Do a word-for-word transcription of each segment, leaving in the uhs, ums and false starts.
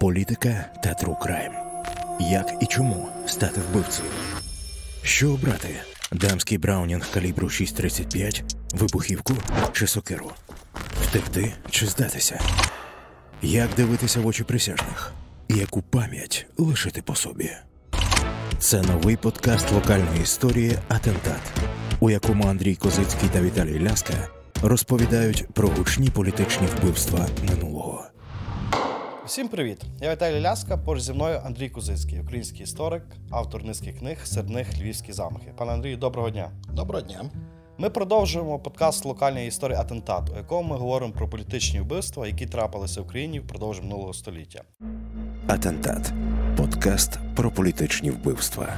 політика та true crime. Як і чому стати вбивцею? Що обрати? Дамський браунінг калібру шість тридцять п'ять, вибухівку чи сокиру? Втекти чи здатися? Як дивитися в очі присяжних? Яку пам'ять лишити по собі? Це новий подкаст локальної історії «Атентат», у якому Андрій Козицький та Віталій Ляска розповідають про гучні політичні вбивства минулого. Всім привіт! Я Віталій Ляска, поруч зі мною Андрій Козицький, український історик, автор низки книг, серед них «Львівські замахи». Пане Андрію, доброго дня! Доброго дня! Ми продовжуємо подкаст локальної історії «Атентат», у якому ми говоримо про політичні вбивства, які трапилися в Україні впродовж минулого століття. «Атентат» – подкаст про політичні вбивства.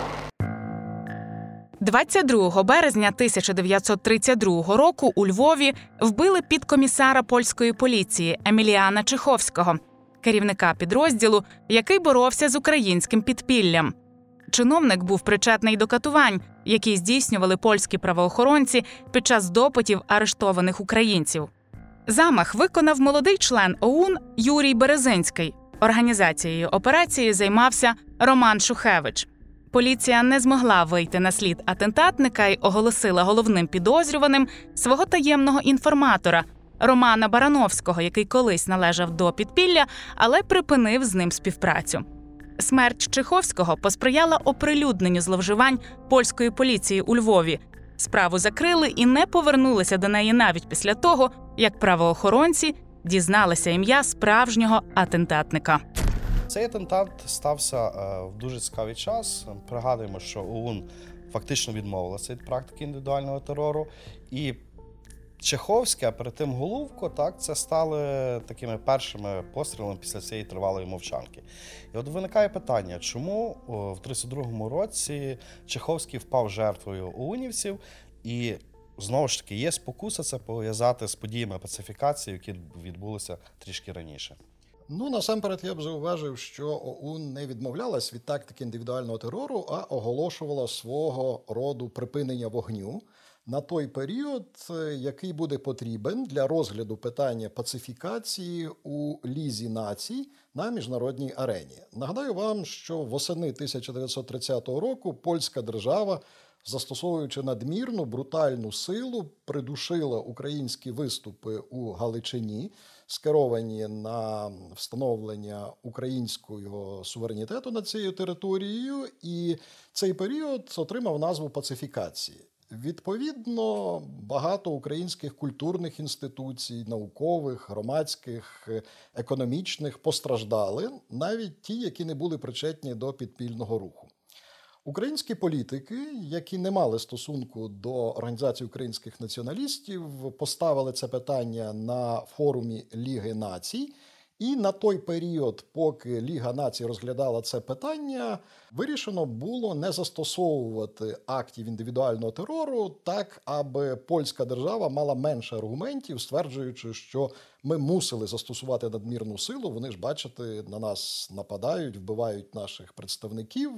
двадцять другого березня тисяча дев'ятсот тридцять другого року у Львові вбили підкомісара польської поліції Еміліана Чеховського, керівника підрозділу, який боровся з українським підпіллям. Чиновник був причетний до катувань, які здійснювали польські правоохоронці під час допитів арештованих українців. Замах виконав молодий член ОУН Юрій Березинський. Організацією операції займався Роман Шухевич. Поліція не змогла вийти на слід атентатника й оголосила головним підозрюваним свого таємного інформатора Романа Барановського, який колись належав до підпілля, але припинив з ним співпрацю. Смерть Чеховського посприяла оприлюдненню зловживань польської поліції у Львові. Справу закрили і не повернулися до неї навіть після того, як правоохоронці дізналися ім'я справжнього атентатника. Цей атентат стався в дуже цікавий час. Пригадуємо, що ОУН фактично відмовилася від практики індивідуального терору. І Чеховське, а перед тим Головко, так, це стали такими першими пострілами після цієї тривалої мовчанки. І от виникає питання, чому в тридцять другому році Чеховський впав жертвою оунівців, і знову ж таки є спокуса це пов'язати з подіями пацифікації, які відбулися трішки раніше. Ну, насамперед, я б зауважив, що ОУН не відмовлялась від тактики індивідуального терору, а оголошувала свого роду припинення вогню на той період, який буде потрібен для розгляду питання пацифікації у Лізі націй на міжнародній арені. Нагадаю вам, що восени тисяча дев'ятсот тридцятого року польська держава, застосовуючи надмірну брутальну силу, придушила українські виступи у Галичині, скеровані на встановлення українського суверенітету над цією територією, і цей період отримав назву пацифікації. Відповідно, багато українських культурних інституцій, наукових, громадських, економічних постраждали, навіть ті, які не були причетні до підпільного руху. Українські політики, які не мали стосунку до Організації українських націоналістів, поставили це питання на форумі Ліги націй. І на той період, поки Ліга націй розглядала це питання, вирішено було не застосовувати актів індивідуального терору так, аби польська держава мала менше аргументів, стверджуючи, що ми мусили застосувати надмірну силу. Вони ж, бачите, на нас нападають, вбивають наших представників.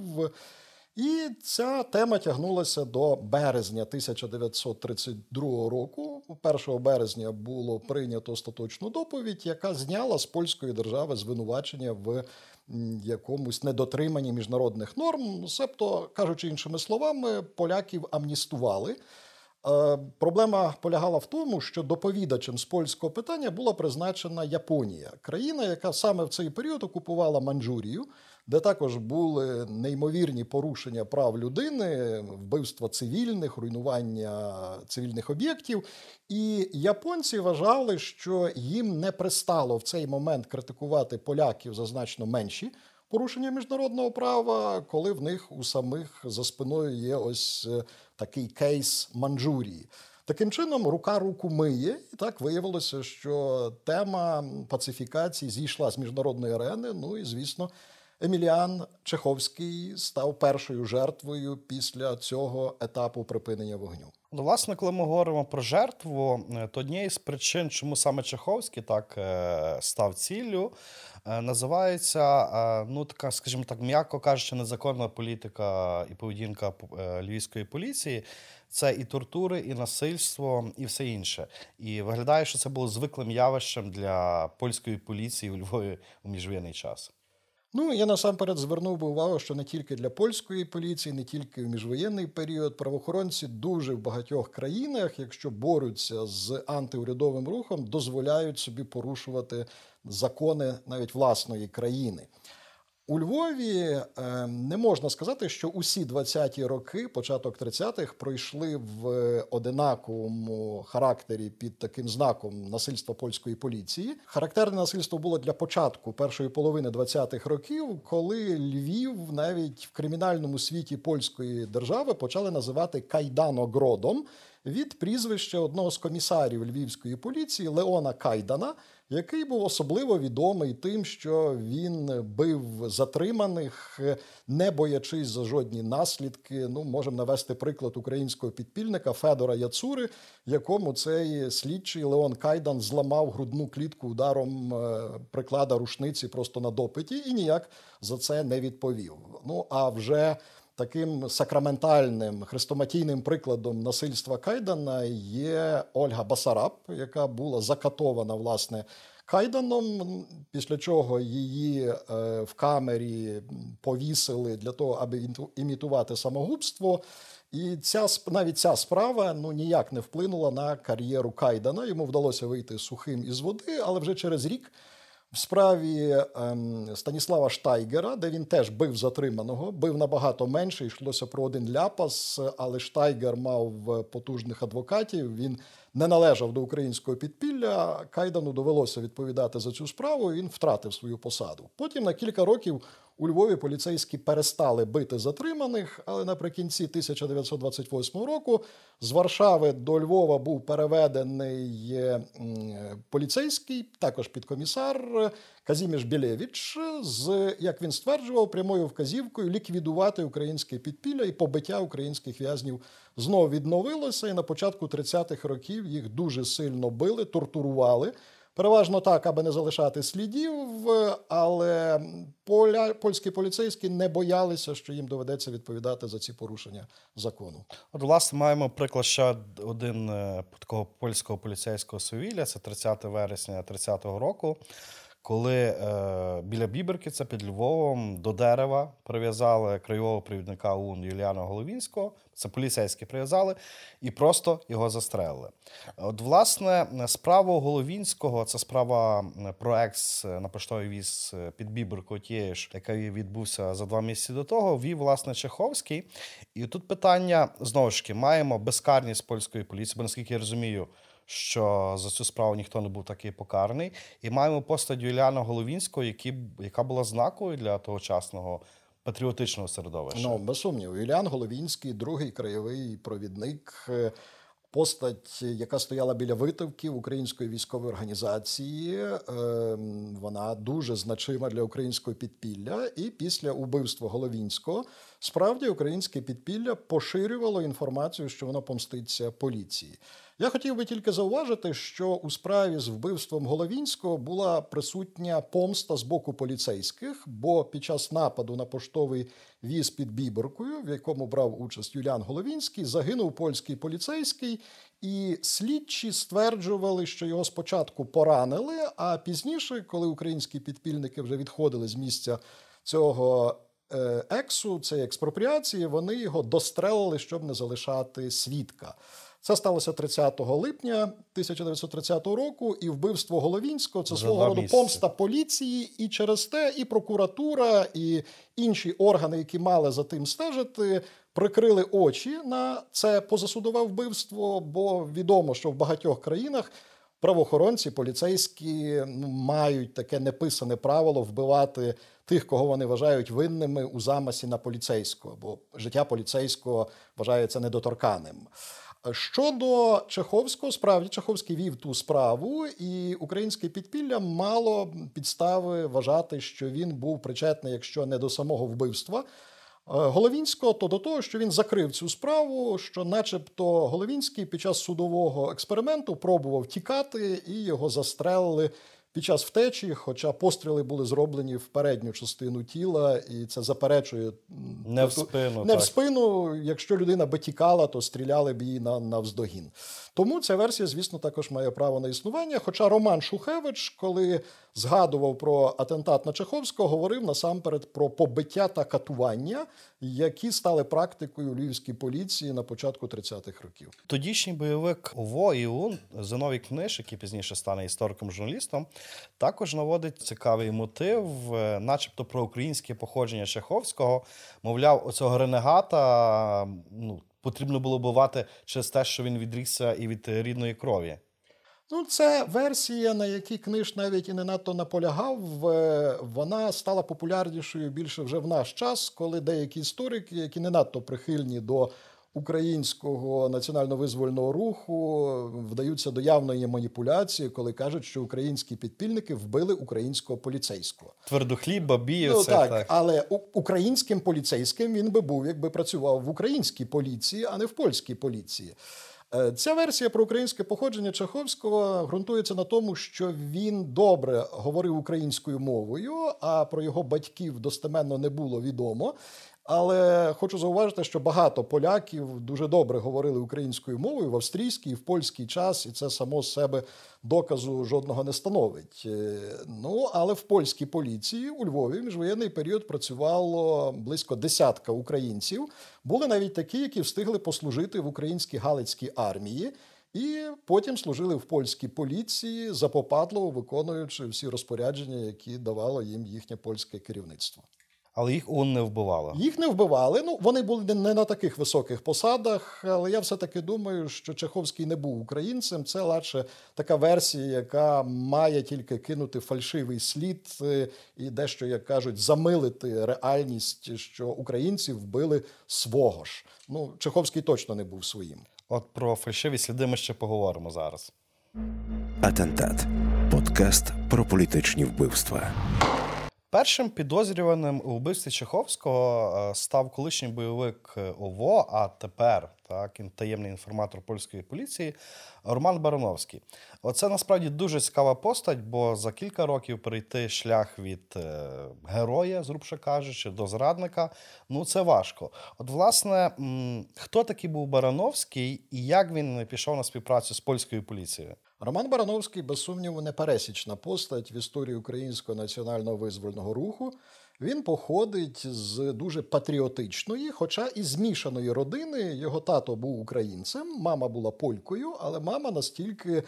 І ця тема тягнулася до березня тисяча дев'ятсот тридцять другого року. першого березня було прийнято остаточну доповідь, яка зняла з польської держави звинувачення в якомусь недотриманні міжнародних норм. Себто, кажучи іншими словами, поляків амністували. Проблема полягала в тому, що доповідачем з польського питання була призначена Японія. Країна, яка саме в цей період окупувала Маньчжурію, де також були неймовірні порушення прав людини, вбивства цивільних, руйнування цивільних об'єктів. І японці вважали, що їм не пристало в цей момент критикувати поляків за значно менші порушення міжнародного права, коли в них у самих за спиною є ось такий кейс Маньчжурії. Таким чином, рука руку миє, і так виявилося, що тема пацифікації зійшла з міжнародної арени, ну і, звісно, Еміліан Чеховський став першою жертвою після цього етапу припинення вогню. Ну, власне, коли ми говоримо про жертву, то однією з причин, чому саме Чеховський так став ціллю, називається, ну, така, скажімо так, м'яко кажучи, незаконна політика і поведінка львівської поліції. Це і тортури, і насильство, і все інше. І виглядає, що це було звиклим явищем для польської поліції у Львові у міжвоєнний час. Ну, я насамперед звернув би увагу, що не тільки для польської поліції, не тільки в міжвоєнний період правоохоронці дуже в багатьох країнах, якщо борються з антиурядовим рухом, дозволяють собі порушувати закони навіть власної країни. У Львові е, не можна сказати, що усі двадцяті роки, початок тридцятих, пройшли в одинаковому характері під таким знаком насильства польської поліції. Характерне насильство було для початку першої половини двадцятих років, коли Львів навіть в кримінальному світі польської держави почали називати Кайданогродом від прізвища одного з комісарів львівської поліції Леона Кайдана, який був особливо відомий тим, що він бив затриманих, не боячись за жодні наслідки. Ну, можемо навести приклад українського підпільника Федора Яцури, якому цей слідчий Леон Кайдан зламав грудну клітку ударом приклада рушниці просто на допиті і ніяк за це не відповів. Ну, а вже таким сакраментальним, хрестоматійним прикладом насильства Кайдана є Ольга Басараб, яка була закатована, власне, Кайданом, після чого її в камері повісили для того, аби імітувати самогубство. І ця, навіть ця справа ну, ніяк не вплинула на кар'єру Кайдана. Йому вдалося вийти сухим із води, але вже через рік в справі ем, Станіслава Штайгера, де він теж бив затриманого, бив набагато менше, йшлося про один ляпас, але Штайгер мав потужних адвокатів, він не належав до українського підпілля, Кайдану довелося відповідати за цю справу, і він втратив свою посаду. Потім на кілька років у Львові поліцейські перестали бити затриманих, але наприкінці тисяча дев'ятсот двадцять восьмого року з Варшави до Львова був переведений поліцейський, також підкомісар Казіміш Білєвич, з, як він стверджував, прямою вказівкою ліквідувати українське підпілля, і побиття українських в'язнів знову відновилося, і на початку тридцятих років їх дуже сильно били, тортурували. Переважно так, аби не залишати слідів, але поля, польські поліцейські не боялися, що їм доведеться відповідати за ці порушення закону. От, власне, маємо приклад ще один такого польського поліцейського свавілля, це тридцятого вересня тридцятого року, коли е, біля Біберки, це під Львовом, до дерева прив'язали краєвого провідника ОУН Юліана Головінського, це поліцейські прив'язали, і просто його застрелили. От, власне, справа Головінського, це справа про екс на поштовий віз під Біберкою тієї ж, який відбувся за два місяці до того, вів, власне, Чеховський. І тут питання, знову ж таки, маємо безкарність польської поліції, бо, наскільки я розумію, що за цю справу ніхто не був такий покараний. І маємо постать Юліана Головінського, які, яка була знаковою для тогочасного патріотичного середовища. Ну, без сумніву. Юліан Головінський, другий краєвий провідник, постать, яка стояла біля витівків української військової організації. Вона дуже значима для українського підпілля. І після убивства Головінського справді українське підпілля поширювало інформацію, що воно помститься поліції. Я хотів би тільки зауважити, що у справі з вбивством Головінського була присутня помста з боку поліцейських, бо під час нападу на поштовий віз під Біберкою, в якому брав участь Юліан Головінський, загинув польський поліцейський, і слідчі стверджували, що його спочатку поранили, а пізніше, коли українські підпільники вже відходили з місця цього ексу, цієї експропріації, вони його дострелили, щоб не залишати свідка. Це сталося тридцятого липня тисяча дев'ятсот тридцятого року, і вбивство Головінського – це свого роду помста поліції, і через те і прокуратура, і інші органи, які мали за тим стежити, прикрили очі на це позасудове вбивство, бо відомо, що в багатьох країнах правоохоронці, поліцейські мають таке неписане правило вбивати тих, кого вони вважають винними у замасі на поліцейського, бо життя поліцейського вважається недоторканим. Щодо Чеховського, справді Чеховський вів ту справу, і українське підпілля мало підстави вважати, що він був причетний, якщо не до самого вбивства Головінського, то до того, що він закрив цю справу, що начебто Головінський під час судового експерименту пробував тікати і його застрелили під час втечі, хоча постріли були зроблені в передню частину тіла, і це заперечує не в спину. Не так. в спину. Якщо людина би тікала, то стріляли б її на, навздогін. Тому ця версія, звісно, також має право на існування. Хоча Роман Шухевич, коли згадував про атентат на Чеховського, говорив насамперед про побиття та катування, які стали практикою львівської поліції на початку тридцятих років. Тодішній бойовик ОВО і ОУН Зиновій Книж, який пізніше стане істориком-журналістом, також наводить цікавий мотив, начебто про українське походження Чеховського. Мовляв, оцього ренегата ну, потрібно було бувати через те, що він відрікся і від рідної крові. Ну, це версія, на якій Книж навіть і не надто наполягав. Вона стала популярнішою більше вже в наш час, коли деякі історики, які не надто прихильні до українського національно-визвольного руху, вдаються до явної маніпуляції, коли кажуть, що українські підпільники вбили українського поліцейського. Твердохліб, Бабіїв, ну, це так, так. Але українським поліцейським він би був, якби працював в українській поліції, а не в польській поліції. Ця версія про українське походження Чеховського ґрунтується на тому, що він добре говорив українською мовою, а про його батьків достеменно не було відомо. Але хочу зауважити, що багато поляків дуже добре говорили українською мовою в австрійський і в польський час, і це само з себе доказу жодного не становить. Ну, але в польській поліції у Львові в міжвоєнний період працювало близько десятка українців. Були навіть такі, які встигли послужити в українській Галицькій армії, і потім служили в польській поліції, запопадливо виконуючи всі розпорядження, які давало їм їхнє польське керівництво. Але їх ОУН не вбивало. Їх не вбивали. Ну, вони були не на таких високих посадах, але я все-таки думаю, що Чеховський не був українцем. Це радше така версія, яка має тільки кинути фальшивий слід і дещо, як кажуть, замилити реальність, що українці вбили свого ж. Ну, Чеховський точно не був своїм. От про фальшиві сліди ми ще поговоримо зараз. Атентат. Подкаст про політичні вбивства. Першим підозрюваним у вбивстві Чеховського став колишній бойовик ОВО, а тепер так, таємний інформатор польської поліції Роман Барановський. Оце насправді дуже цікава постать, бо за кілька років перейти шлях від е, героя, зрубше кажучи, до зрадника, ну це важко. От, власне, м, хто такий був Барановський і як він пішов на співпрацю з польською поліцією? Роман Барановський, без сумніву, непересічна постать в історії українського національного визвольного руху. Він походить з дуже патріотичної, хоча і змішаної родини. Його тато був українцем, мама була полькою, але мама настільки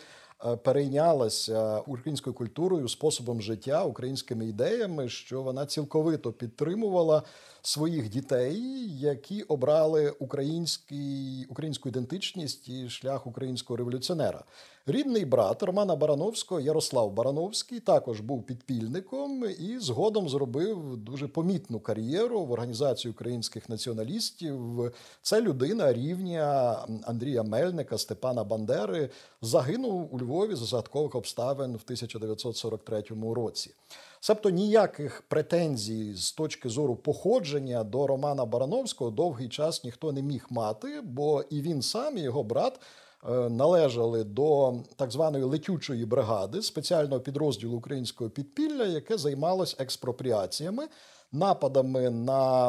перейнялася українською культурою, способом життя, українськими ідеями, що вона цілковито підтримувала своїх дітей, які обрали український, українську ідентичність і шлях українського революціонера. Рідний брат Романа Барановського, Ярослав Барановський, також був підпільником і згодом зробив дуже помітну кар'єру в організації українських націоналістів. Це людина рівня Андрія Мельника, Степана Бандери. Загинув у Львові за загадкових обставин в тисяча дев'ятсот сорок третьому році. Себто ніяких претензій з точки зору походження до Романа Барановського довгий час ніхто не міг мати, бо і він сам, і його брат належали до так званої летючої бригади, спеціального підрозділу українського підпілля, яке займалось експропріаціями, нападами на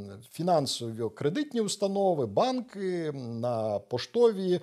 фінансово-кредитні установи, банки, на поштові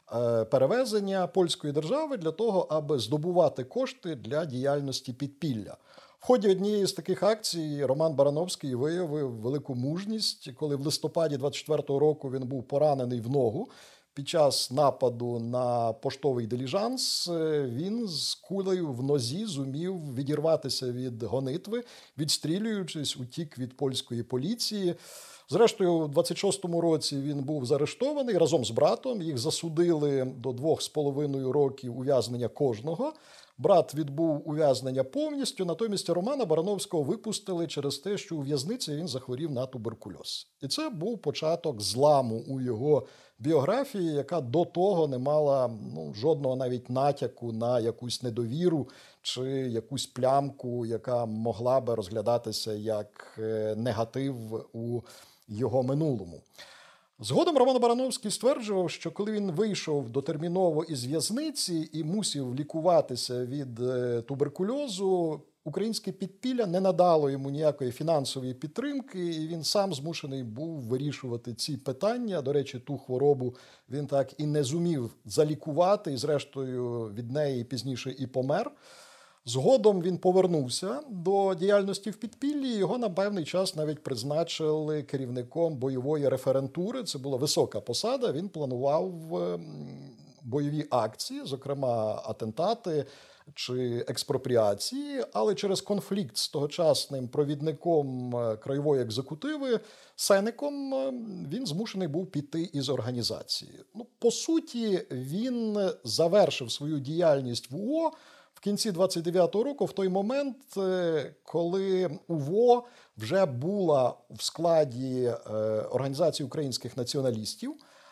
перевезення польської держави для того, аби здобувати кошти для діяльності підпілля. В ході однієї з таких акцій Роман Барановський виявив велику мужність, коли в листопаді двадцять четвертого року він був поранений в ногу. Під час нападу на поштовий диліжанс він з кулею в нозі зумів відірватися від гонитви, відстрілюючись, утік від польської поліції. Зрештою, у двадцять шостому році він був заарештований разом з братом. Їх засудили до двох з половиною років ув'язнення кожного. Брат відбув ув'язнення повністю, натомість Романа Барановського випустили через те, що у в'язниці він захворів на туберкульоз. І це був початок зламу у його біографії, яка до того не мала ну, жодного навіть натяку на якусь недовіру чи якусь плямку, яка могла би розглядатися як негатив у його минулому. Згодом Роман Барановський стверджував, що коли він вийшов дотерміново із в'язниці і мусив лікуватися від туберкульозу, українське підпілля не надало йому ніякої фінансової підтримки, і він сам змушений був вирішувати ці питання. До речі, ту хворобу він так і не зумів залікувати, і зрештою від неї пізніше і помер. Згодом він повернувся до діяльності в підпіллі, і його на певний час навіть призначили керівником бойової референтури. Це була висока посада, він планував бойові акції, зокрема атентати чи експропріації, але через конфлікт з тогочасним провідником краєвої екзекутиви Сенником він змушений був піти із організації. Ну, по суті, він завершив свою діяльність в УО в кінці двадцять дев'ятого року, в той момент, коли УВО вже була в складі Організації українських націоналістів,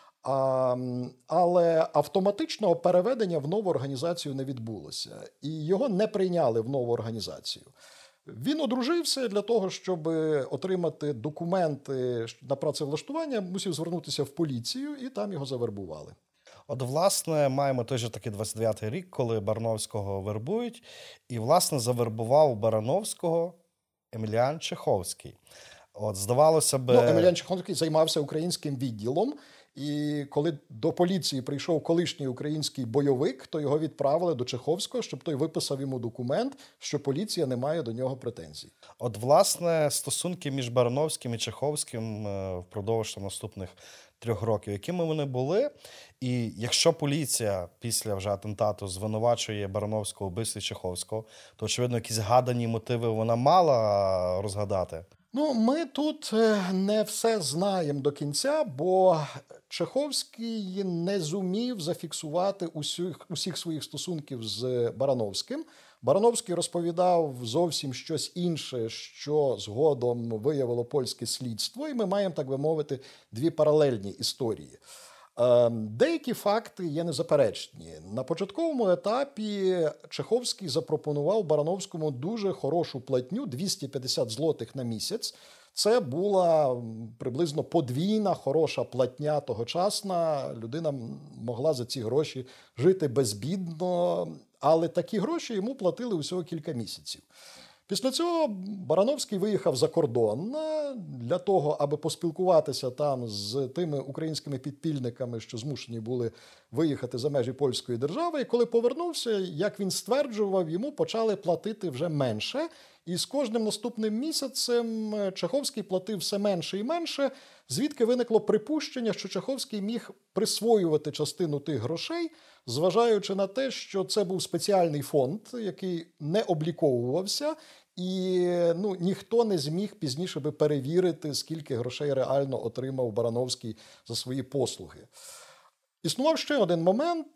але автоматичного переведення в нову організацію не відбулося. І його не прийняли в нову організацію. Він одружився для того, щоб отримати документи на працевлаштування, мусив звернутися в поліцію, і там його завербували. От, власне, маємо той же таки двадцять дев'ятий рік, коли Барановського вербують, і, власне, завербував Барановського Еміліан Чеховський. От, здавалося б... Ну, Еміліан Чеховський займався українським відділом, і коли до поліції прийшов колишній український бойовик, то його відправили до Чеховського, щоб той виписав йому документ, що поліція не має до нього претензій. От, власне, стосунки між Барановським і Чеховським впродовж наступних трьох років, якими вони були. І якщо поліція після вже атентату звинувачує Барановського у вбивстві Чеховського, то, очевидно, якісь гадані мотиви вона мала розгадати. Ну, ми тут не все знаємо до кінця, бо Чеховський не зумів зафіксувати усіх, усіх своїх стосунків з Барановським. Барановський розповідав зовсім щось інше, що згодом виявило польське слідство, і ми маємо, так би мовити, дві паралельні історії. Деякі факти є незаперечні. На початковому етапі Чеховський запропонував Барановському дуже хорошу платню – двісті п'ятдесят злотих на місяць. Це була приблизно подвійна хороша платня тогочасна. Людина могла за ці гроші жити безбідно, але такі гроші йому платили усього кілька місяців. Після цього Барановський виїхав за кордон для того, аби поспілкуватися там з тими українськими підпільниками, що змушені були виїхати за межі польської держави. І коли повернувся, як він стверджував, йому почали платити вже менше. І з кожним наступним місяцем Чеховський платив все менше і менше, звідки виникло припущення, що Чеховський міг присвоювати частину тих грошей, зважаючи на те, що це був спеціальний фонд, який не обліковувався, і ну, ніхто не зміг пізніше би перевірити, скільки грошей реально отримав Барановський за свої послуги. Існував ще один момент,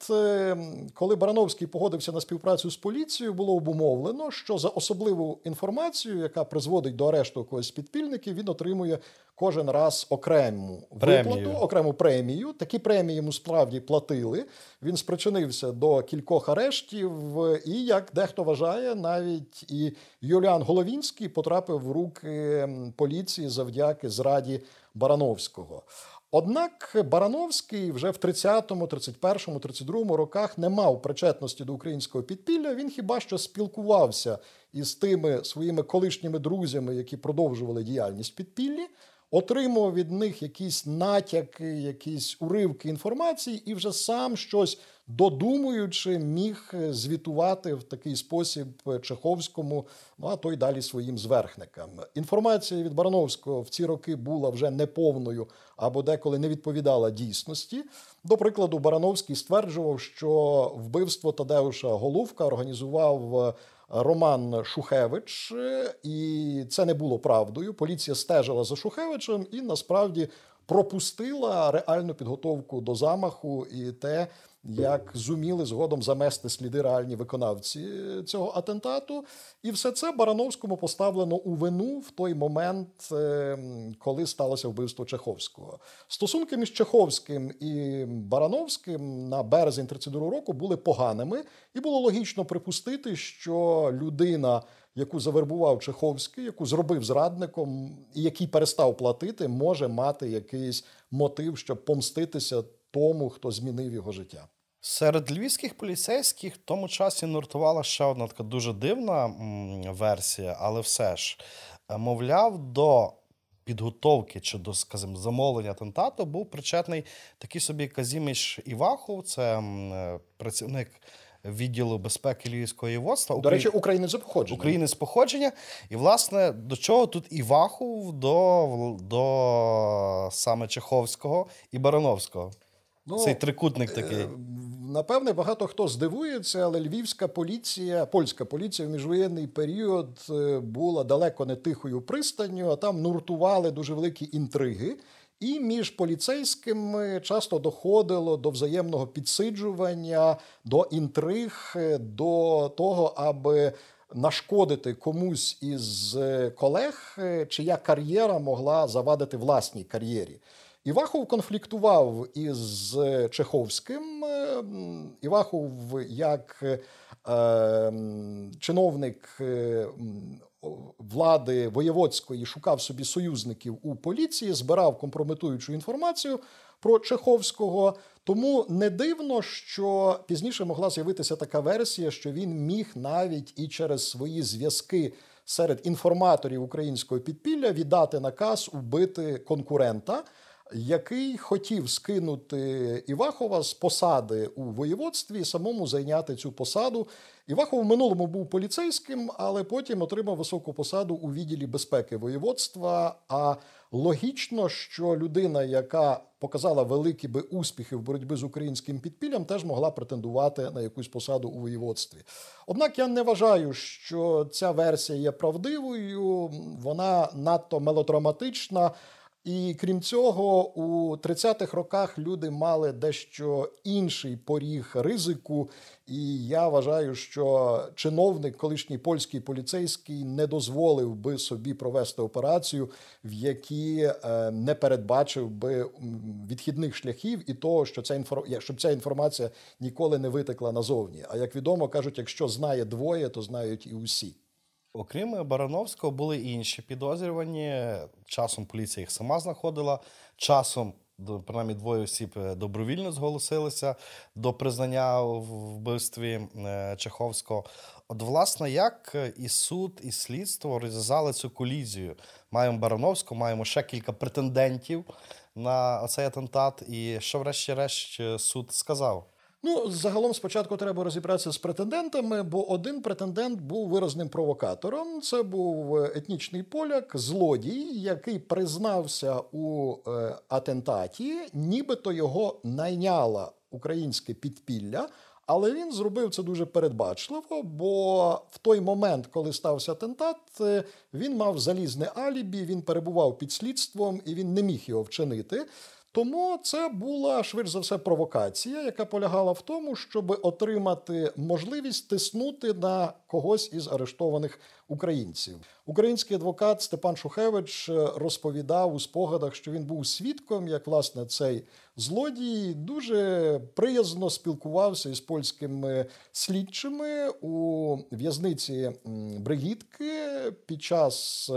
коли Барановський погодився на співпрацю з поліцією, було обумовлено, що за особливу інформацію, яка призводить до арешту когось з підпільників, він отримує кожен раз окрему Премію. виплату, окрему премію. Такі премії йому справді платили. Він спричинився до кількох арештів і, як дехто вважає, навіть і Юліан Головінський потрапив в руки поліції завдяки зраді Барановського. Однак Барановський вже в тридцятому, тридцять першому, тридцять другому роках не мав причетності до українського підпілля, він хіба що спілкувався із тими своїми колишніми друзями, які продовжували діяльність в підпіллі, отримував від них якісь натяки, якісь уривки інформації і вже сам щось додумуючи міг звітувати в такий спосіб Чеховському, ну а то й далі своїм зверхникам. Інформація від Барановського в ці роки була вже неповною або деколи не відповідала дійсності. До прикладу, Барановський стверджував, що вбивство Тадеуша Голубка організував Роман Шухевич, і це не було правдою. Поліція стежила за Шухевичем і насправді пропустила реальну підготовку до замаху і те, як зуміли згодом замести сліди реальні виконавці цього атентату. І все це Барановському поставлено у вину в той момент, коли сталося вбивство Чеховського. Стосунки між Чеховським і Барановським на березень тридцять другого року були поганими, і було логічно припустити, що людина, яку завербував Чеховський, яку зробив зрадником і який перестав платити, може мати якийсь мотив, щоб помститися тому, хто змінив його життя. Серед львівських поліцейських в тому часі нуртувала ще одна така дуже дивна м, версія, але все ж, мовляв, до підготовки чи до, скажімо, замовлення атентату був причетний такий собі Казіміш Івахов, це м, працівник відділу безпеки Львівського воєводства. До речі, українець за походження. Українець походження. І, власне, до чого тут Івахов до, до саме Чеховського і Барановського? Ну, цей трикутник такий. Напевне, багато хто здивується, але львівська поліція, польська поліція в міжвоєнний період була далеко не тихою пристанню, а там нуртували дуже великі інтриги. І між поліцейськими часто доходило до взаємного підсиджування, до інтриг, до того, аби нашкодити комусь із колег, чия кар'єра могла завадити власній кар'єрі. Івахов конфліктував із Чеховським. Івахов як е, чиновник е, влади воєводської шукав собі союзників у поліції, збирав компрометуючу інформацію про Чеховського. Тому не дивно, що пізніше могла з'явитися така версія, що він міг навіть і через свої зв'язки серед інформаторів українського підпілля віддати наказ убити конкурента, який хотів скинути Івахова з посади у воєводстві і самому зайняти цю посаду. Івахов в минулому був поліцейським, але потім отримав високу посаду у відділі безпеки воєводства. А логічно, що людина, яка показала великі би успіхи в боротьбі з українським підпіллям, теж могла претендувати на якусь посаду у воєводстві. Однак я не вважаю, що ця версія є правдивою, вона надто мелодраматична. І крім цього, у тридцятих роках люди мали дещо інший поріг ризику. І я вважаю, що чиновник, колишній польський поліцейський, не дозволив би собі провести операцію, в якій не передбачив би відхідних шляхів і того, що ця інфор... щоб ця інформація ніколи не витекла назовні. А як відомо, кажуть, якщо знає двоє, то знають і усі. Окрім Барановського, були і інші підозрювані. Часом поліція їх сама знаходила, часом, принаймні, двоє осіб добровільно зголосилися до признання в вбивстві Чеховського. От, власне, як і суд, і слідство розв'язали цю колізію? Маємо Барановського, маємо ще кілька претендентів на цей атентат. І що, врешті-решт, суд сказав? Ну, загалом спочатку треба розібратися з претендентами, бо один претендент був виразним провокатором. Це був етнічний поляк, злодій, який признався у е, атентаті, нібито його найняло українське підпілля, але він зробив це дуже передбачливо, бо в той момент, коли стався атентат, він мав залізне алібі, він перебував під слідством і він не міг його вчинити. Тому це була, швидше за все, провокація, яка полягала в тому, щоб отримати можливість тиснути на когось із арештованих українців. Український адвокат Степан Шухевич розповідав у спогадах, що він був свідком, як, власне, цей злодій дуже приязно спілкувався із польськими слідчими у в'язниці Бригітки під час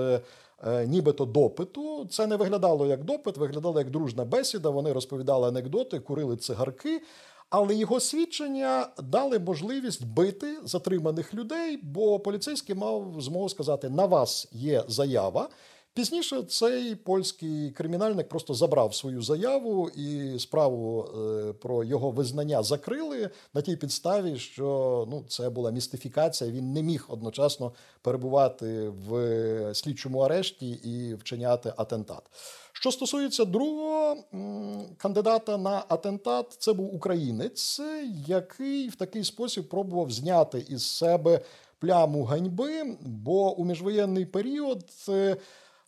нібито допиту. Це не виглядало як допит, виглядало як дружна бесіда, вони розповідали анекдоти, курили цигарки, але його свідчення дали можливість бити затриманих людей, бо поліцейський мав змогу сказати: на вас є заява. Пізніше цей польський кримінальник просто забрав свою заяву і справу е, про його визнання закрили на тій підставі, що ну, це була містифікація, він не міг одночасно перебувати в слідчому арешті і вчиняти атентат. Що стосується другого м, кандидата на атентат, це був українець, який в такий спосіб пробував зняти із себе пляму ганьби, бо у міжвоєнний період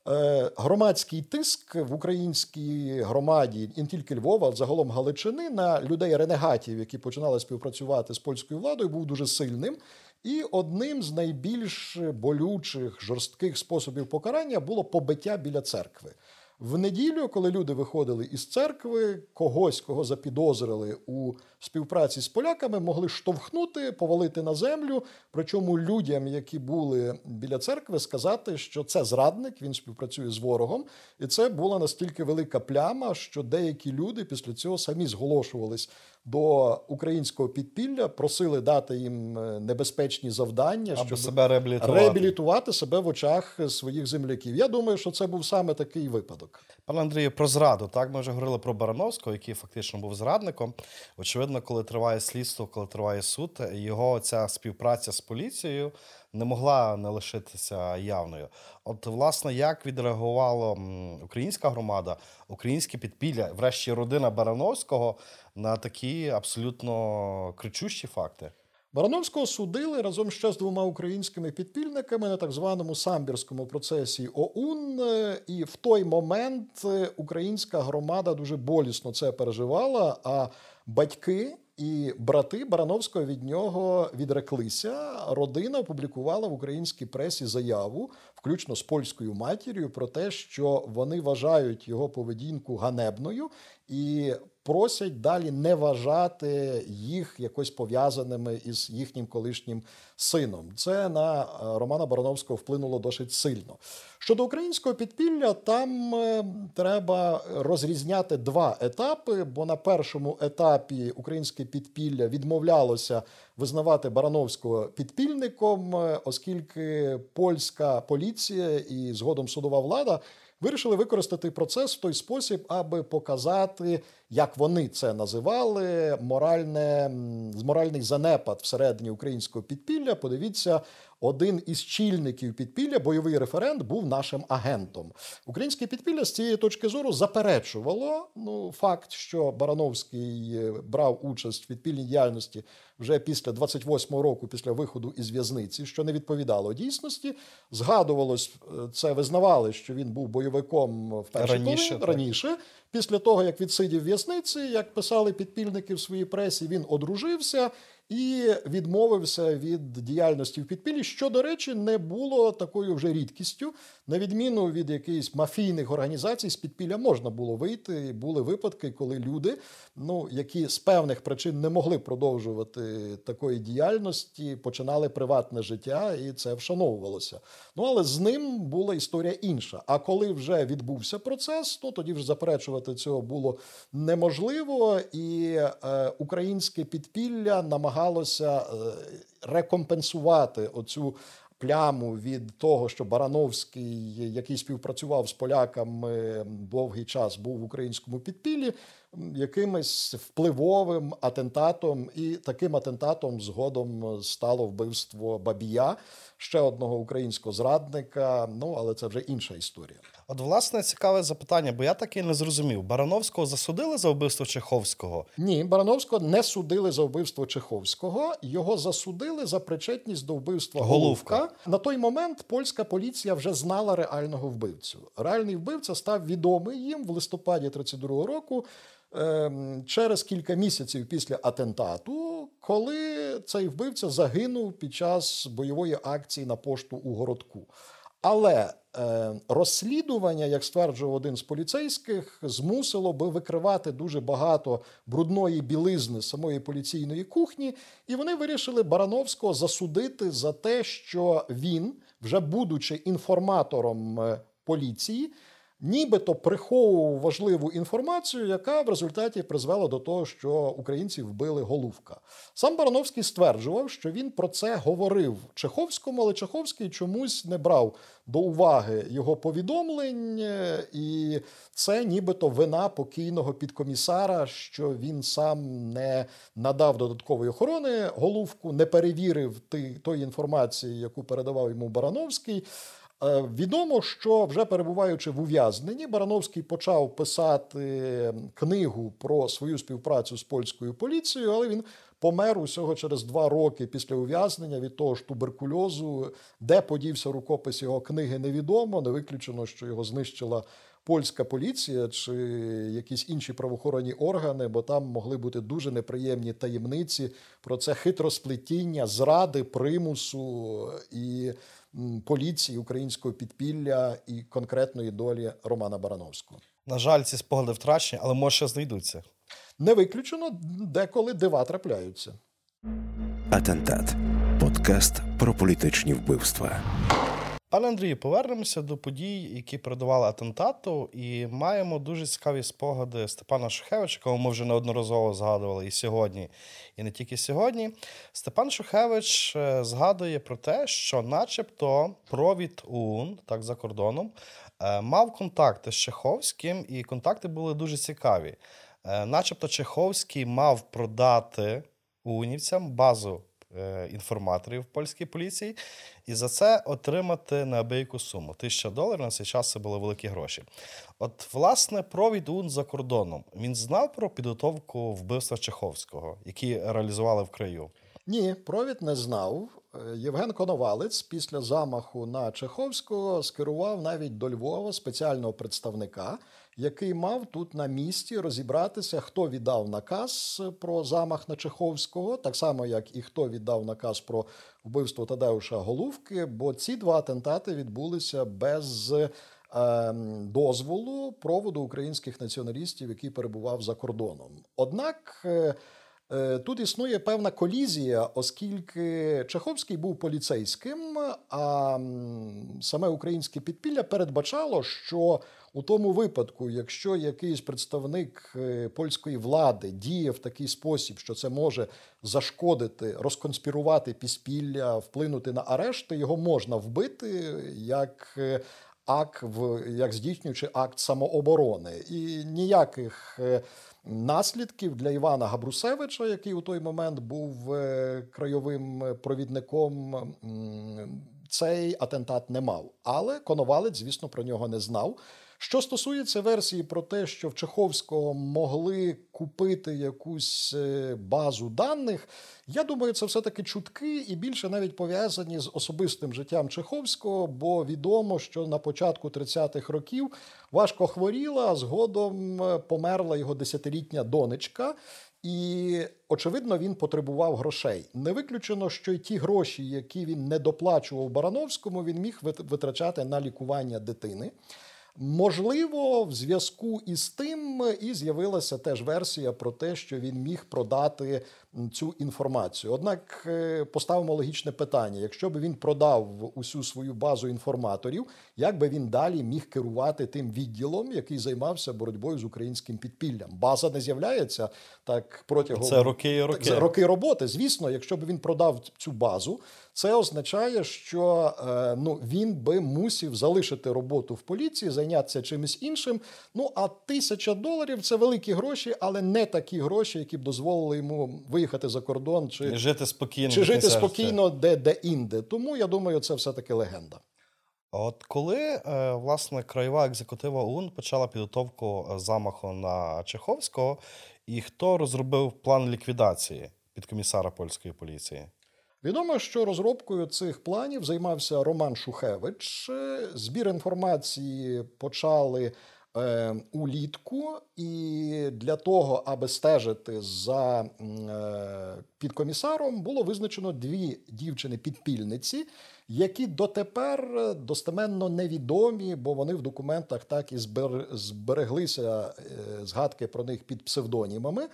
Громадський тиск в українській громаді, і не тільки Львова, а загалом Галичини, на людей-ренегатів, які починали співпрацювати з польською владою, був дуже сильним. І одним з найбільш болючих, жорстких способів покарання було побиття біля церкви. В неділю, коли люди виходили із церкви, когось, кого запідозрили у співпраці з поляками, могли штовхнути, повалити на землю, причому людям, які були біля церкви, сказати, що це зрадник, він співпрацює з ворогом. І це була настільки велика пляма, що деякі люди після цього самі зголошувались до українського підпілля, просили дати їм небезпечні завдання, Аби щоб себе реабілітувати. реабілітувати себе в очах своїх земляків. Я думаю, що це був саме такий випадок. Пане Андрію, про зраду. Так, ми вже говорили про Барановського, який фактично був зрадником. Очевидно, коли триває слідство, коли триває суд, його ця співпраця з поліцією не могла не лишитися явною. От, власне, як відреагувала українська громада, українське підпілля, врешті родина Барановського на такі абсолютно кричущі факти? Барановського судили разом ще з двома українськими підпільниками на так званому самбірському процесі ОУН. І в той момент українська громада дуже болісно це переживала, а батьки і брати Барановського від нього відреклися. Родина опублікувала в українській пресі заяву, включно з польською матір'ю, про те, що вони вважають його поведінку ганебною і просять далі не вважати їх якось пов'язаними із їхнім колишнім сином. Це на Романа Барановського вплинуло досить сильно. Щодо українського підпілля, там треба розрізняти два етапи, бо на першому етапі українське підпілля відмовлялося визнавати Барановського підпільником, оскільки польська поліція і згодом судова влада вирішили використати процес в той спосіб, аби показати, як вони це називали, моральне, моральний занепад всередині українського підпілля. Подивіться, один із чільників підпілля, бойовий референт, був нашим агентом. Українське підпілля з цієї точки зору заперечувало ну, факт, що Барановський брав участь в підпільній діяльності вже після двадцять восьмого року, після виходу із в'язниці, що не відповідало дійсності. Згадувалось, це визнавали, що він був бойовиком вперше раніше, коли, раніше. Після того, як відсидів в в'язниці, як писали підпільники в своїй пресі, він одружився і відмовився від діяльності в підпіллі, що, до речі, не було такою вже рідкістю. На відміну від якихось мафійних організацій, з підпілля можна було вийти. Були випадки, коли люди, ну, які з певних причин не могли продовжувати такої діяльності, починали приватне життя, і це вшановувалося. Ну, але з ним була історія інша. А коли вже відбувся процес, то тоді вже заперечувати цього було неможливо, і е, українське підпілля намагалося е, рекомпенсувати оцю пляму від того, що Барановський, який співпрацював з поляками довгий час, був в українському підпіллі, якимось впливовим атентатом, і таким атентатом згодом стало вбивство Бабія, ще одного українського зрадника, ну, але це вже інша історія. От, власне, цікаве запитання, бо я таки не зрозумів. Барановського засудили за вбивство Чеховського? Ні, Барановського не судили за вбивство Чеховського. Його засудили за причетність до вбивства Голувка. Голувка. На той момент польська поліція вже знала реального вбивцю. Реальний вбивця став відомий їм в листопаді тридцять другого року, через кілька місяців після атентату, коли цей вбивця загинув під час бойової акції на пошту у Городку. Але е, розслідування, як стверджував один з поліцейських, змусило би викривати дуже багато брудної білизни самої поліційної кухні, і вони вирішили Барановського засудити за те, що він, вже будучи інформатором поліції, нібито приховував важливу інформацію, яка в результаті призвела до того, що українці вбили Голувка. Сам Барановський стверджував, що він про це говорив Чеховському, але Чеховський чомусь не брав до уваги його повідомлень, і це нібито вина покійного підкомісара, що він сам не надав додаткової охорони Голувку, не перевірив тої інформації, яку передавав йому Барановський. Відомо, що вже перебуваючи в ув'язненні, Барановський почав писати книгу про свою співпрацю з польською поліцією, але він помер усього через два роки після ув'язнення від того ж туберкульозу. Де подівся рукопис його книги, невідомо. Не виключено, що його знищила польська поліція чи якісь інші правоохоронні органи, бо там могли бути дуже неприємні таємниці про це хитросплетіння, зради, примусу і поліції, українського підпілля і конкретної долі Романа Барановського. На жаль, ці спогади втрачені, але може ще знайдуться. Не виключено, деколи дива трапляються. Атентат. Подкаст про політичні вбивства. Пане Андрію, повернемося до подій, які передували атентату, і маємо дуже цікаві спогади Степана Шухевича, якого ми вже неодноразово згадували і сьогодні, і не тільки сьогодні. Степан Шухевич згадує про те, що начебто провід ОУН, так за кордоном, мав контакти з Чеховським, і контакти були дуже цікаві. Начебто Чеховський мав продати ОУНівцям базу інформаторів польської поліції і за це отримати неабияку суму. Тисяча доларів на цей час це були великі гроші. От, власне, провід ОУН за кордоном. Він знав про підготовку вбивства Чеховського, які реалізували в краю? Ні, провід не знав. Євген Коновалець після замаху на Чеховського скерував навіть до Львова спеціального представника, який мав тут на місці розібратися, хто віддав наказ про замах на Чеховського, так само, як і хто віддав наказ про вбивство Тадеуша Голувки, бо ці два атентати відбулися без е, дозволу проводу українських націоналістів, який перебував за кордоном. Однак е, тут існує певна колізія, оскільки Чеховський був поліцейським, а саме українське підпілля передбачало, що у тому випадку, якщо якийсь представник польської влади діє в такий спосіб, що це може зашкодити, розконспірувати підпілля, вплинути на арешти, його можна вбити як акт, як здійснюючи акт самооборони. І ніяких наслідків для Івана Габрусевича, який у той момент був краєвим провідником, цей атентат не мав. Але Коновалець, звісно, про нього не знав. Що стосується версії про те, що в Чеховського могли купити якусь базу даних, я думаю, це все-таки чутки і більше навіть пов'язані з особистим життям Чеховського, бо відомо, що на початку тридцятих років важко хворіла, а згодом померла його десятилітня донечка. І, очевидно, він потребував грошей. Не виключено, що й ті гроші, які він не доплачував Барановському, він міг витрачати на лікування дитини. Можливо, в зв'язку із тим і з'явилася теж версія про те, що він міг продати цю інформацію. Однак поставимо логічне питання. Якщо б він продав усю свою базу інформаторів, як би він далі міг керувати тим відділом, який займався боротьбою з українським підпіллям? База не з'являється так протягом... Це роки і роки. Так, роки роботи. Звісно, якщо б він продав цю базу, це означає, що е, ну, він би мусив залишити роботу в поліції, зайнятися чимось іншим. Ну, а тисяча доларів – це великі гроші, але не такі гроші, які б дозволили йому виїхати за кордон чи жити спокійно, чи жити спокійно де-інде. Тому, я думаю, це все-таки легенда. От коли, власне, краєва екзекутива ОУН почала підготовку замаху на Чеховського, і хто розробив план ліквідації підкомісара польської поліції? Відомо, що розробкою цих планів займався Роман Шухевич. Збір інформації почали е, улітку, і для того, аби стежити за е, підкомісаром, було визначено дві дівчини-підпільниці, які дотепер достеменно невідомі, бо вони в документах так і збереглися е, згадки про них під псевдонімами.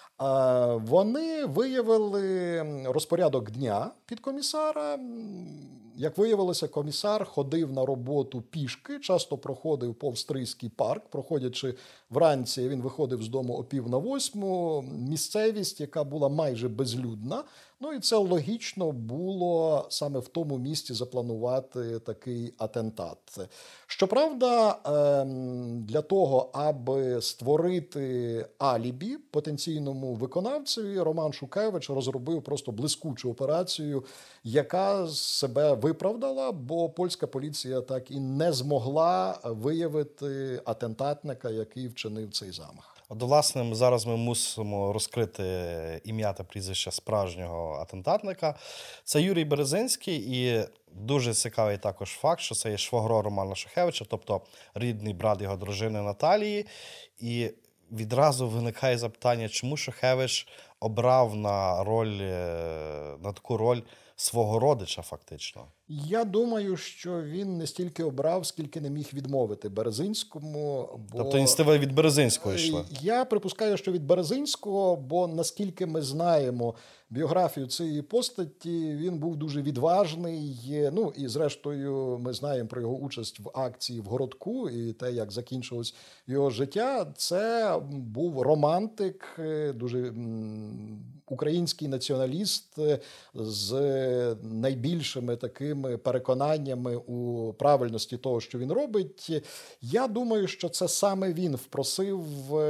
Вони виявили розпорядок дня підкомісара. Як виявилося, комісар ходив на роботу пішки, часто проходив повз Стрийський парк. Проходячи вранці, він виходив з дому о пів на восьму. Місцевість, яка була майже безлюдна. Ну і це логічно було саме в тому місці запланувати такий атентат. Щоправда, для того, аби створити алібі потенційному виконавцеві, Роман Шухевич розробив просто блискучу операцію, яка себе виправдала, бо польська поліція так і не змогла виявити атентатника, який вчинив цей замах. От, власне, зараз ми мусимо розкрити ім'я та прізвище справжнього атентатника. Це Юрій Березинський, і дуже цікавий також факт, що це є швагро Романа Шухевича, тобто рідний брат його дружини Наталії. І відразу виникає запитання, чому Шухевич обрав на роль, на таку роль свого родича фактично? Я думаю, що він не стільки обрав, скільки не міг відмовити Березинському. Бо... Тобто ініціатива від Березинського йшла? Я припускаю, що від Березинського, бо наскільки ми знаємо біографію цієї постаті, він був дуже відважний. Ну і зрештою ми знаємо про його участь в акції в Городку і те, як закінчилось його життя. Це був романтик, дуже український націоналіст з найбільшими такими переконаннями у правильності того, що він робить. Я думаю, що це саме він впросив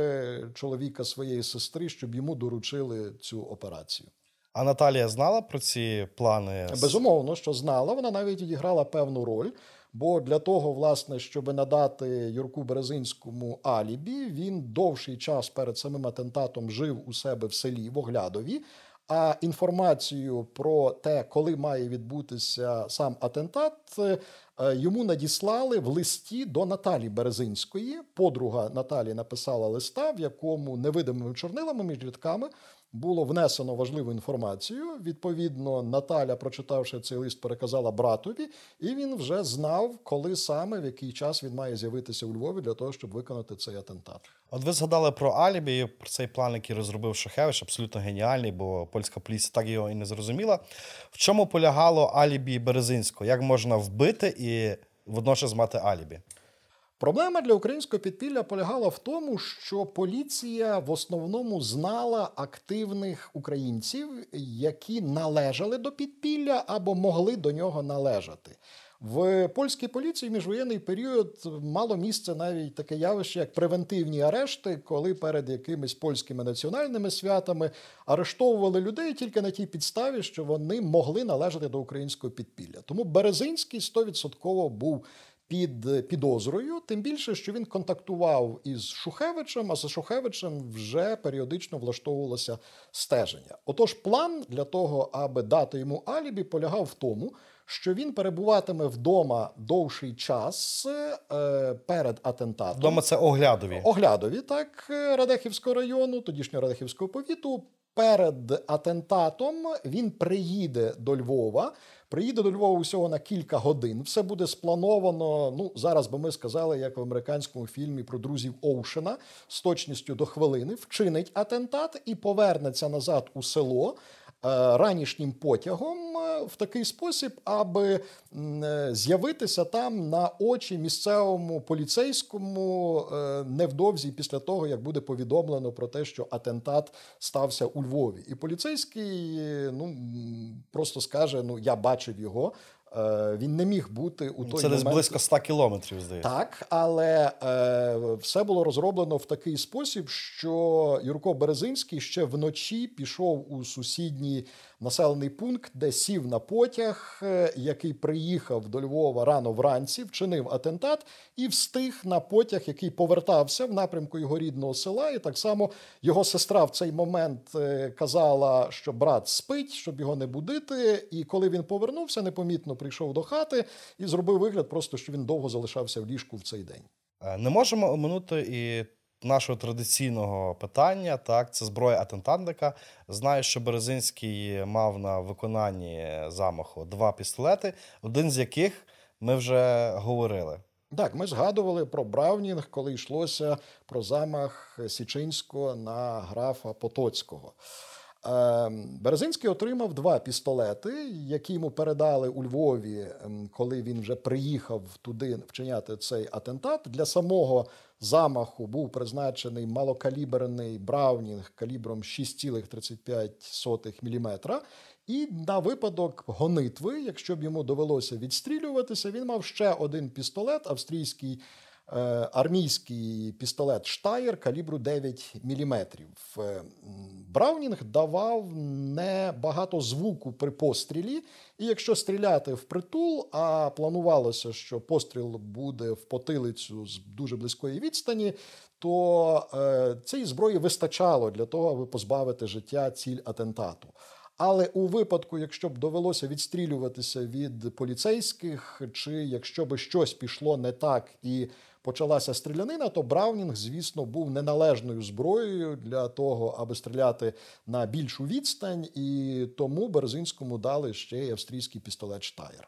чоловіка своєї сестри, щоб йому доручили цю операцію. А Наталія знала про ці плани? Безумовно, що знала. Вона навіть відіграла певну роль. Бо для того, власне, щоб надати Юрку Березинському алібі, він довший час перед самим атентатом жив у себе в селі в Оглядові, а інформацію про те, коли має відбутися сам атентат, йому надіслали в листі до Наталі Березинської. Подруга Наталі написала листа, в якому невидимими чорнилами між рядками було внесено важливу інформацію. Відповідно, Наталя, прочитавши цей лист, переказала братові, і він вже знав, коли саме, в який час він має з'явитися у Львові для того, щоб виконати цей атентат. От ви згадали про алібі, і про цей план, який розробив Шухевич, абсолютно геніальний, бо польська поліція так його і не зрозуміла. В чому полягало алібі Березинського? Як можна вбити і водночас мати алібі? Проблема для українського підпілля полягала в тому, що поліція в основному знала активних українців, які належали до підпілля або могли до нього належати. В польській поліції в міжвоєнний період мало місце навіть таке явище, як превентивні арешти, коли перед якимись польськими національними святами арештовували людей тільки на тій підставі, що вони могли належати до українського підпілля. Тому Березинський сто відсотків був під підозрою, тим більше, що він контактував із Шухевичем, а за Шухевичем вже періодично влаштовувалося стеження. Отож, план для того, аби дати йому алібі, полягав в тому, що він перебуватиме вдома довший час е, перед атентатом. Вдома це Оглядові. Оглядові, так, Радехівського району, тодішнього Радехівського повіту. Перед атентатом він приїде до Львова, приїде до Львова усього на кілька годин. Все буде сплановано, ну, зараз би ми сказали, як в американському фільмі про друзів Оушена, з точністю до хвилини, вчинить атентат і повернеться назад у село ранішнім потягом в такий спосіб, аби з'явитися там на очі місцевому поліцейському невдовзі після того, як буде повідомлено про те, що атентат стався у Львові. І поліцейський, ну, просто скаже, ну, я бачив його. Він не міг бути у той момент. Це десь близько ста кілометрів, здається. Так, але е, все було розроблено в такий спосіб, що Юрко Березинський ще вночі пішов у сусідній населений пункт, де сів на потяг, який приїхав до Львова рано вранці, вчинив атентат і встиг на потяг, який повертався в напрямку його рідного села. І так само його сестра в цей момент казала, що брат спить, щоб його не будити. І коли він повернувся, непомітно прийшов до хати і зробив вигляд просто, що він довго залишався в ліжку в цей день. Не можемо оминути і нашого традиційного питання, так, це зброя атентатника. Знаю, що Березинський мав на виконанні замаху два пістолети, один з яких ми вже говорили. Так, ми згадували про Браунінг, коли йшлося про замах Січинського на графа Потоцького. Березинський отримав два пістолети, які йому передали у Львові, коли він вже приїхав туди вчиняти цей атентат. Для самого замаху був призначений малокаліберний Браунінг калібром шість цілих тридцять п'ять сотих міліметра. І на випадок гонитви, якщо б йому довелося відстрілюватися, він мав ще один пістолет, австрійський армійський пістолет «Штаєр» калібру дев'ять міліметрів. Браунінг давав небагато звуку при пострілі, і якщо стріляти впритул, а планувалося, що постріл буде в потилицю з дуже близької відстані, то е, цієї зброї вистачало для того, аби позбавити життя ціль атентату. Але у випадку, якщо б довелося відстрілюватися від поліцейських, чи якщо б щось пішло не так і почалася стрілянина, то Браунінг, звісно, був неналежною зброєю для того, аби стріляти на більшу відстань, і тому Березинському дали ще й австрійський пістолет «Штаєр».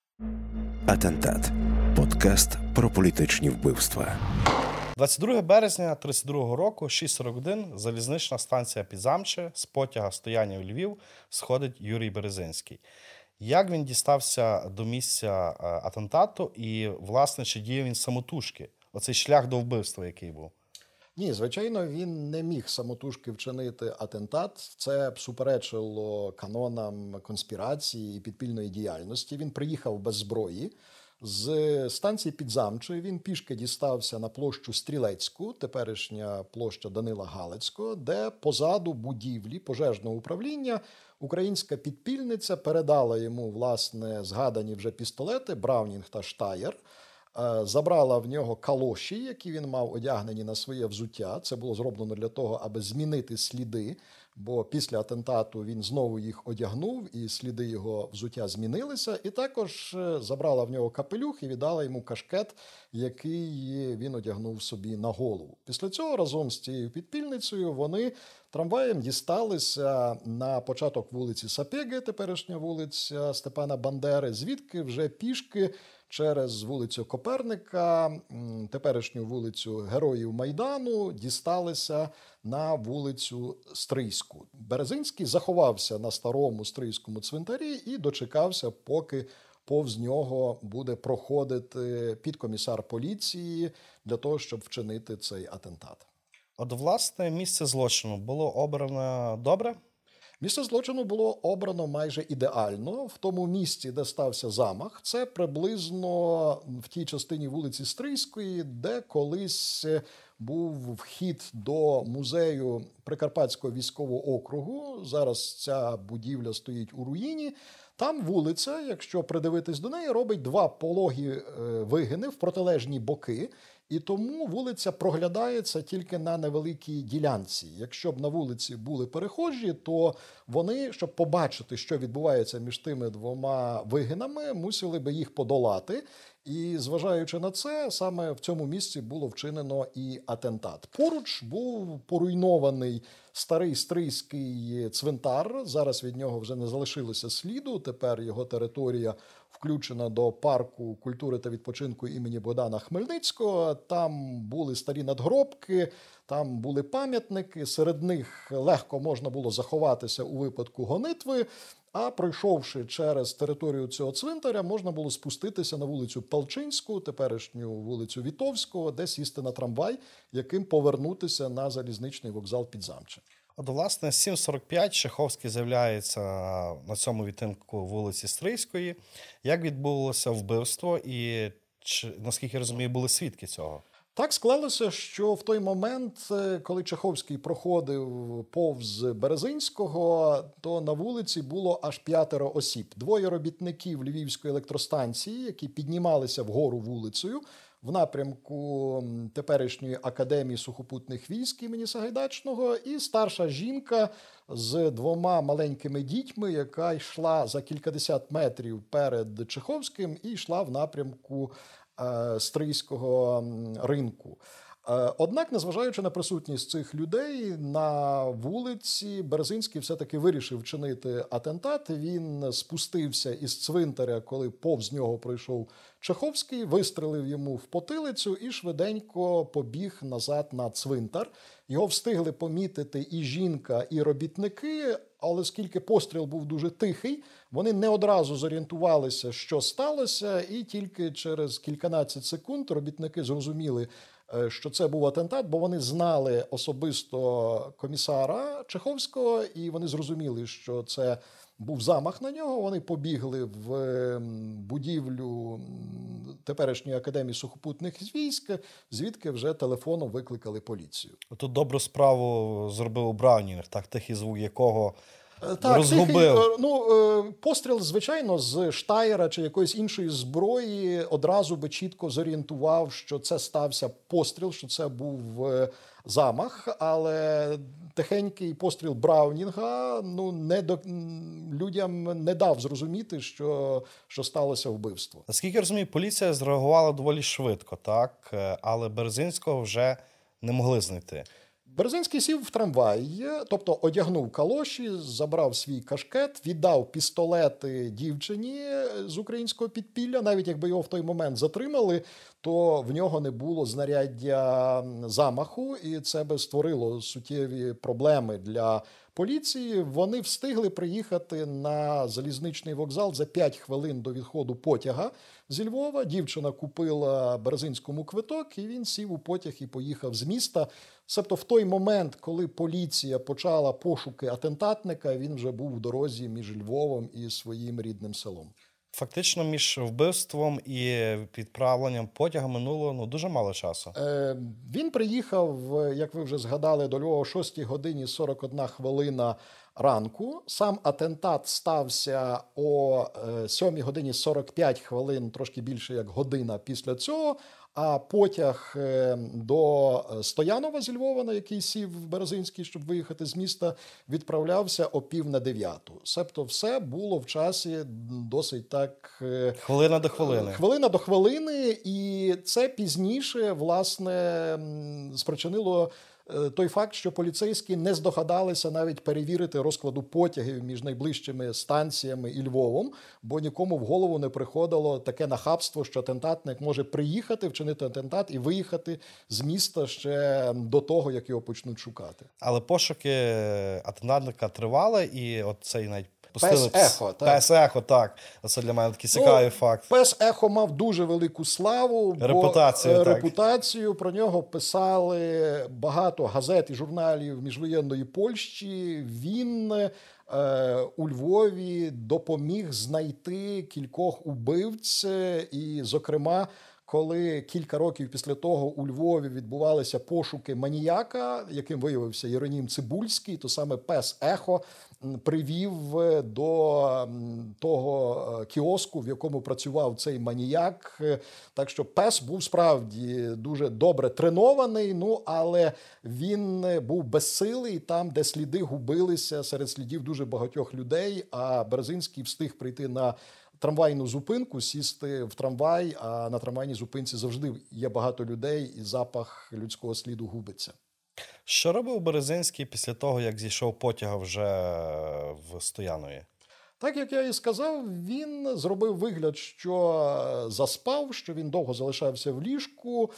Атентат. Подкаст про політичні вбивства. двадцять другого березня тридцять другого року, шість сорок один, залізнична станція Підзамче, з потяга «Стоянів Львів» сходить Юрій Березинський. Як він дістався до місця атентату і, власне, чи діяв він самотужки? Оцей шлях до вбивства, який був? Ні, звичайно, він не міг самотужки вчинити атентат. Це б суперечило канонам конспірації і підпільної діяльності. Він приїхав без зброї. З станції Підзамче він пішки дістався на площу Стрілецьку, теперішня площа Данила Галицького, де позаду будівлі пожежного управління українська підпільниця передала йому, власне, згадані вже пістолети «Браунінг» та «Штаєр», забрала в нього калоші, які він мав одягнені на своє взуття. Це було зроблено для того, аби змінити сліди, бо після атентату він знову їх одягнув, і сліди його взуття змінилися. І також забрала в нього капелюх і віддала йому кашкет, який він одягнув собі на голову. Після цього разом з цією підпільницею вони трамваєм дісталися на початок вулиці Сапєги, теперішня вулиця Степана Бандери, звідки вже пішки через вулицю Коперника, теперішню вулицю Героїв Майдану, дісталися на вулицю Стрийську. Березинський заховався на старому Стрийському цвинтарі і дочекався, поки повз нього буде проходити підкомісар поліції для того, щоб вчинити цей атентат. От, власне, місце злочину було обрано добре? Місце злочину було обрано майже ідеально. В тому місці, де стався замах, це приблизно в тій частині вулиці Стрийської, де колись був вхід до музею Прикарпатського військового округу. Зараз ця будівля стоїть у руїні. Там вулиця, якщо придивитись до неї, робить два пологі вигини в протилежні боки. І тому вулиця проглядається тільки на невеликій ділянці. Якщо б на вулиці були перехожі, то вони, щоб побачити, що відбувається між тими двома вигинами, мусили би їх подолати. І, зважаючи на це, саме в цьому місці було вчинено і атентат. Поруч був поруйнований старий Стрийський цвинтар. Зараз від нього вже не залишилося сліду. Тепер його територія включена до парку культури та відпочинку імені Богдана Хмельницького. Там були старі надгробки, там були пам'ятники. Серед них легко можна було заховатися у випадку гонитви. А пройшовши через територію цього цвинтаря, можна було спуститися на вулицю Палчинську, теперішню вулицю Вітовського, де сісти на трамвай, яким повернутися на залізничний вокзал Підзамче. От, власне, сім сорок п'ять Чеховський з'являється на цьому відтинку вулиці Стрийської. Як відбулося вбивство і, чи, наскільки я розумію, були свідки цього? Так склалося, що в той момент, коли Чеховський проходив повз Березинського, то на вулиці було аж п'ятеро осіб. Двоє робітників Львівської електростанції, які піднімалися вгору вулицею в напрямку теперішньої академії сухопутних військ імені Сагайдачного, і старша жінка з двома маленькими дітьми, яка йшла за кількадесят метрів перед Чеховським і йшла в напрямку Стрийського ринку. Однак, незважаючи на присутність цих людей, на вулиці Березинський все-таки вирішив вчинити атентат. Він спустився із цвинтаря, коли повз нього пройшов Чеховський, вистрелив йому в потилицю і швиденько побіг назад на цвинтар. Його встигли помітити і жінка, і робітники, але оскільки постріл був дуже тихий, вони не одразу зорієнтувалися, що сталося, і тільки через кільканадцять секунд робітники зрозуміли, що це був атентат, бо вони знали особисто комісара Чеховського, і вони зрозуміли, що це був замах на нього. Вони побігли в будівлю теперішньої академії сухопутних військ, звідки вже телефоном викликали поліцію. Тут добру справу зробив Браунінг, так, тихий звук якого так, розгубив. Тихий, ну, постріл, звичайно, з Штайра чи якоїсь іншої зброї одразу би чітко зорієнтував, що це стався постріл, що це був замах, але тихенький постріл Браунінга ну, не до... людям не дав зрозуміти, що, що сталося вбивство. Наскільки я розумію, поліція зреагувала доволі швидко, так? Але Березинського вже не могли знайти. Березинський сів в трамвай, тобто одягнув калоші, забрав свій кашкет, віддав пістолети дівчині з українського підпілля. Навіть якби його в той момент затримали, то в нього не було знаряддя замаху, і це би створило суттєві проблеми для поліції. Вони встигли приїхати на залізничний вокзал за п'ять хвилин до відходу потяга зі Львова. Дівчина купила Березинському квиток, і він сів у потяг і поїхав з міста. Себто в той момент, коли поліція почала пошуки атентатника, він вже був в дорозі між Львовом і своїм рідним селом. Фактично між вбивством і відправленням потяга минуло ну, дуже мало часу. Е, він приїхав, як ви вже згадали, до Львова о шостій годині сорок одна хвилина ранку. Сам атентат стався о сьомій годині сорок п'ять хвилин, трошки більше як година після цього. А потяг до Стоянова зі Львова, на який сів Березинський, щоб виїхати з міста, відправлявся о пів на дев'яту. Себто все було в часі досить так... Хвилина до хвилини. Хвилина до хвилини, і це пізніше, власне, спричинило той факт, що поліцейські не здогадалися навіть перевірити розкладу потягів між найближчими станціями і Львовом, бо нікому в голову не приходило таке нахабство, що атентатник може приїхати, вчинити атентат і виїхати з міста ще до того, як його почнуть шукати. Але пошуки атентатника тривали, і от цей навіть Пес Ехо, так. Пес Ехо, так. Це для мене такий цікавий ну, факт. Пес Ехо мав дуже велику славу. Репутацію, бо, так. Репутацію. Про нього писали багато газет і журналів міжвоєнної Польщі. Він е, у Львові допоміг знайти кількох убивць і, зокрема, коли кілька років після того у Львові відбувалися пошуки маніяка, яким виявився Єронім Цибульський, то саме Пес Ехо привів до того кіоску, в якому працював цей маніяк. Так що Пес був справді дуже добре тренований, ну, але він був безсилий там, де сліди губилися серед слідів дуже багатьох людей, а Березинський встиг прийти на трамвайну зупинку, сісти в трамвай, а на трамвайній зупинці завжди є багато людей і запах людського сліду губиться. Що робив Березинський після того, як зійшов потяг вже в Стоянові? Так, як я і сказав, він зробив вигляд, що заспав, що він довго залишався в ліжку.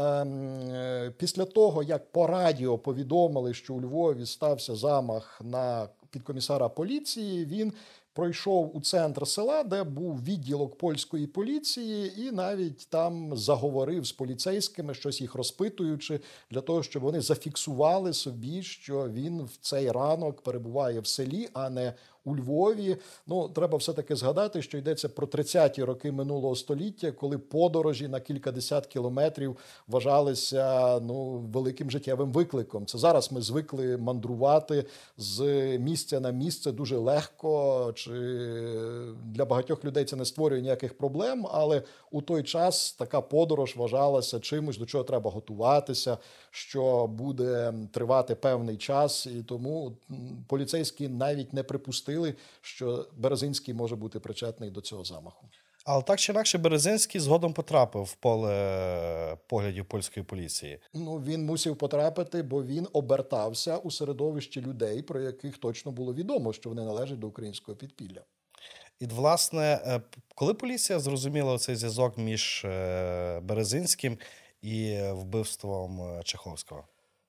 Після того, як по радіо повідомили, що у Львові стався замах на підкомісара поліції, він пройшов у центр села, де був відділок польської поліції, і навіть там заговорив з поліцейськими, щось їх розпитуючи, для того, щоб вони зафіксували собі, що він в цей ранок перебуває в селі, а не у Львові. Ну, треба все-таки згадати, що йдеться про тридцяті роки минулого століття, коли подорожі на кількадесят кілометрів вважалися ну, великим життєвим викликом. Це зараз ми звикли мандрувати з місця на місце дуже легко, чи для багатьох людей це не створює ніяких проблем, але у той час така подорож вважалася чимось, до чого треба готуватися, що буде тривати певний час, і тому поліцейські навіть не припустили, що Березинський може бути причетний до цього замаху. Але так чи інакше Березинський згодом потрапив в поле поглядів польської поліції. Ну, він мусив потрапити, бо він обертався у середовищі людей, про яких точно було відомо, що вони належать до українського підпілля. І, власне, коли поліція зрозуміла цей зв'язок між Березинським і вбивством Чеховського?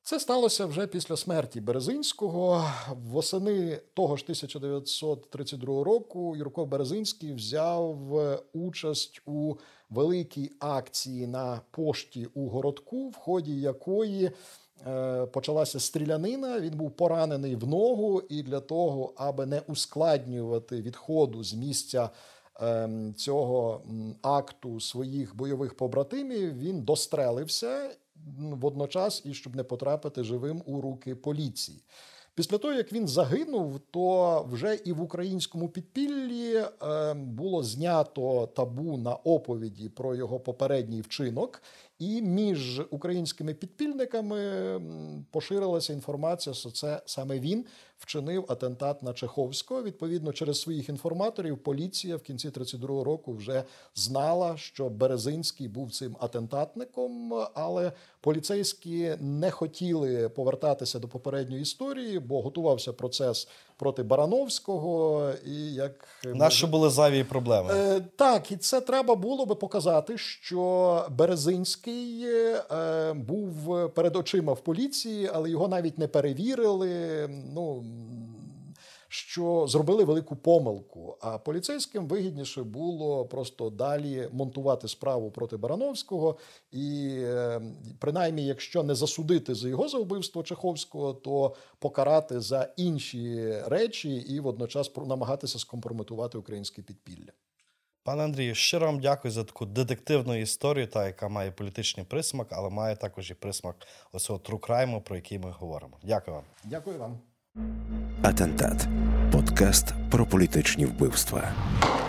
Це сталося вже після смерті Березинського. Восени того ж тисяча дев'ятсот тридцять другого року Юрко Березинський взяв участь у великій акції на пошті у городку, в ході якої е, почалася стрілянина. Він був поранений в ногу, і для того, аби не ускладнювати відходу з місця е, цього акту своїх бойових побратимів, він дострелився водночас, і щоб не потрапити живим у руки поліції. Після того, як він загинув, то вже і в українському підпіллі е, було знято табу на оповіді про його попередній вчинок, і між українськими підпільниками поширилася інформація, що це саме він вчинив атентат на Чеховського. Відповідно, через своїх інформаторів поліція в кінці тридцять другого року вже знала, що Березинський був цим атентатником, але поліцейські не хотіли повертатися до попередньої історії, бо готувався процес проти Барановського. І як Наші були зайві проблеми. Е, так, і це треба було би показати, що Березинський е, був перед очима в поліції, але його навіть не перевірили, ну, що зробили велику помилку. А поліцейським вигідніше було просто далі монтувати справу проти Барановського і, е, принаймні, якщо не засудити за його за вбивство Чеховського, то покарати за інші речі і водночас намагатися скомпрометувати українське підпілля. Пане Андрію, щиро вам дякую за таку детективну історію, та, яка має політичний присмак, але має також і присмак оцього тру-крайму, про який ми говоримо. Дякую вам. Дякую вам. Атентат. Подкаст про політичні вбивства.